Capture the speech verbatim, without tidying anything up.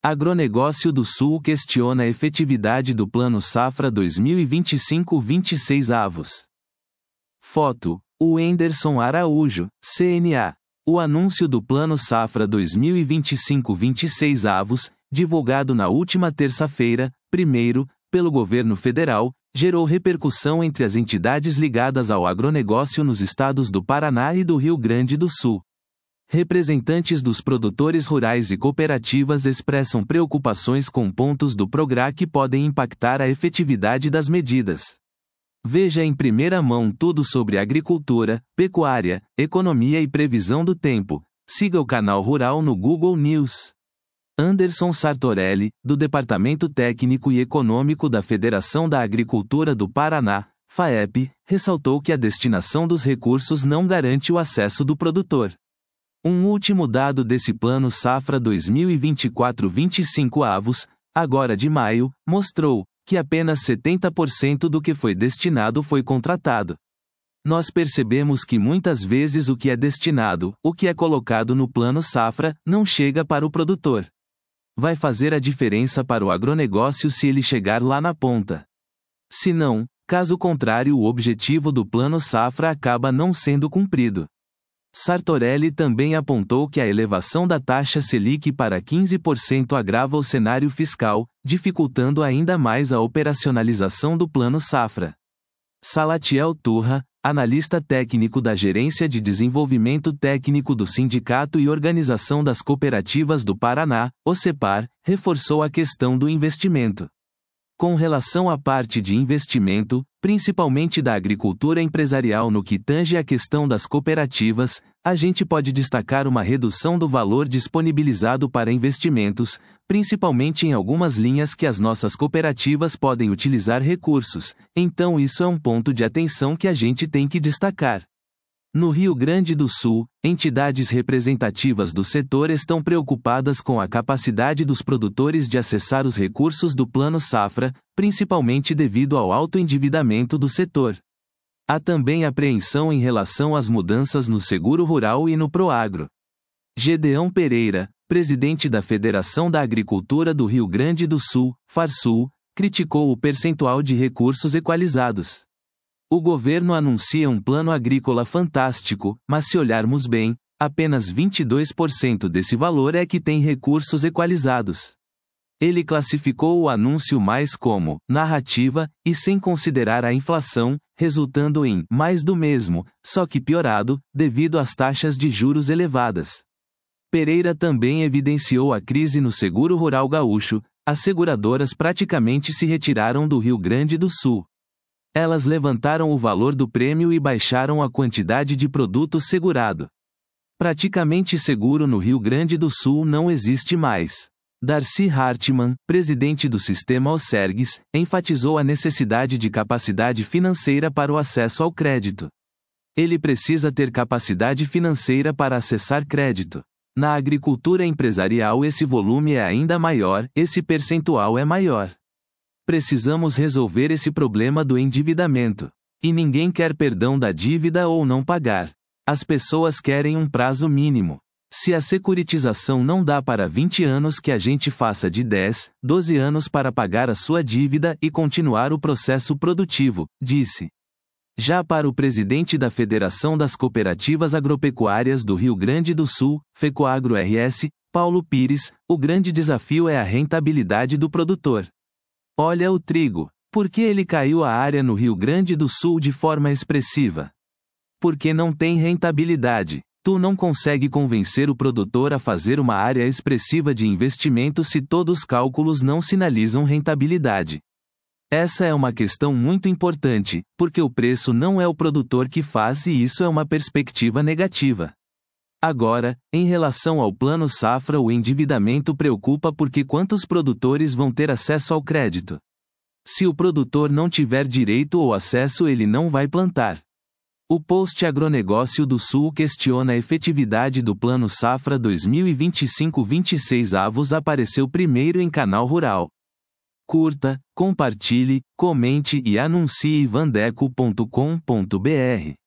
Agronegócio do Sul questiona a efetividade do Plano Safra dois mil e vinte e cinco vinte e seis avos. Foto: Wenderson Araújo, C N A. O anúncio do Plano Safra dois mil e vinte e cinco vinte e seis avos, divulgado na última terça-feira, primeiro, pelo governo federal, gerou repercussão entre as entidades ligadas ao agronegócio nos estados do Paraná e do Rio Grande do Sul. Representantes dos produtores rurais e cooperativas expressam preocupações com pontos do PROGRA que podem impactar a efetividade das medidas. Veja em primeira mão tudo sobre agricultura, pecuária, economia e previsão do tempo. Siga o canal Rural no Google News. Anderson Sartorelli, do Departamento Técnico e Econômico da Federação da Agricultura do Paraná, FAEP, ressaltou que a destinação dos recursos não garante o acesso do produtor. Um último dado desse Plano Safra dois mil e vinte e quatro vinte e cinco avos, agora de maio, mostrou que apenas setenta por cento do que foi destinado foi contratado. Nós percebemos que muitas vezes o que é destinado, o que é colocado no Plano Safra, não chega para o produtor. Vai fazer a diferença para o agronegócio se ele chegar lá na ponta. Se não, caso contrário, o objetivo do Plano Safra acaba não sendo cumprido. Sartorelli também apontou que a elevação da taxa Selic para quinze por cento agrava o cenário fiscal, dificultando ainda mais a operacionalização do Plano Safra. Salatiel Turra, analista técnico da Gerência de Desenvolvimento Técnico do Sindicato e Organização das Cooperativas do Paraná, OCEPAR, reforçou a questão do investimento. Com relação à parte de investimento, principalmente da agricultura empresarial no que tange à questão das cooperativas, a gente pode destacar uma redução do valor disponibilizado para investimentos, principalmente em algumas linhas que as nossas cooperativas podem utilizar recursos, então isso é um ponto de atenção que a gente tem que destacar. No Rio Grande do Sul, entidades representativas do setor estão preocupadas com a capacidade dos produtores de acessar os recursos do Plano Safra, principalmente devido ao alto endividamento do setor. Há também apreensão em relação às mudanças no seguro rural e no Proagro. Gedeão Pereira, presidente da Federação da Agricultura do Rio Grande do Sul, Farsul, criticou o percentual de recursos equalizados. O governo anuncia um plano agrícola fantástico, mas se olharmos bem, apenas vinte e dois por cento desse valor é que tem recursos equalizados. Ele classificou o anúncio mais como narrativa e sem considerar a inflação, resultando em mais do mesmo, só que piorado, devido às taxas de juros elevadas. Pereira também evidenciou a crise no seguro rural gaúcho. As seguradoras praticamente se retiraram do Rio Grande do Sul. Elas levantaram o valor do prêmio e baixaram a quantidade de produto segurado. Praticamente seguro no Rio Grande do Sul não existe mais. Darcy Hartmann, presidente do sistema OCERGS, enfatizou a necessidade de capacidade financeira para o acesso ao crédito. Ele precisa ter capacidade financeira para acessar crédito. Na agricultura empresarial esse volume é ainda maior, esse percentual é maior. Precisamos resolver esse problema do endividamento. E ninguém quer perdão da dívida ou não pagar. As pessoas querem um prazo mínimo. Se a securitização não dá para vinte anos, que a gente faça de dez, doze anos para pagar a sua dívida e continuar o processo produtivo, disse. Já para o presidente da Federação das Cooperativas Agropecuárias do Rio Grande do Sul, FECOAGRO R S, Paulo Pires, o grande desafio é a rentabilidade do produtor. Olha o trigo. Por que ele caiu a área no Rio Grande do Sul de forma expressiva? Porque não tem rentabilidade. Tu não consegue convencer o produtor a fazer uma área expressiva de investimento se todos os cálculos não sinalizam rentabilidade. Essa é uma questão muito importante, porque o preço não é o produtor que faz e isso é uma perspectiva negativa. Agora, em relação ao Plano Safra, o endividamento preocupa porque quantos produtores vão ter acesso ao crédito? Se o produtor não tiver direito ou acesso, ele não vai plantar. O post Agronegócio do Sul questiona a efetividade do Plano Safra dois mil e vinte e cinco vinte e seis avos apareceu primeiro em Canal Rural. Curta, compartilhe, comente e anuncie vandeco ponto com ponto br.